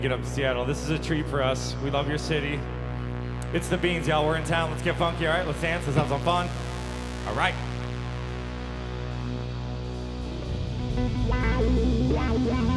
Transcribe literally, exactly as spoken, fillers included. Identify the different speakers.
Speaker 1: Get up to Seattle. This is a treat for us. We love your city. It's the Beans, y'all. We're in town. Let's get funky, all right? Let's dance. Let's have some fun. All right.
Speaker 2: Wow, wow, wow.